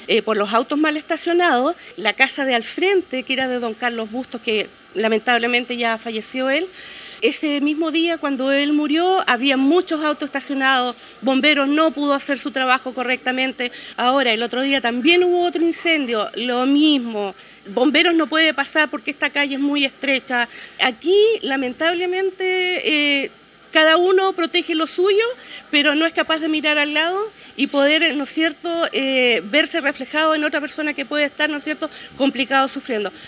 por los autos mal estacionados. La casa de al frente, que era de don Carlos Bustos, que lamentablemente ya falleció él, ese mismo día cuando él murió había muchos autos estacionados, bomberos no pudo hacer su trabajo correctamente. Ahora, el otro día también hubo otro incendio, lo mismo, bomberos no puede pasar porque esta calle es muy estrecha. Aquí lamentablemente cada uno protege lo suyo, pero no es capaz de mirar al lado y poder, ¿no es cierto?, verse reflejado en otra persona que puede estar, ¿no es cierto?, complicado, sufriendo.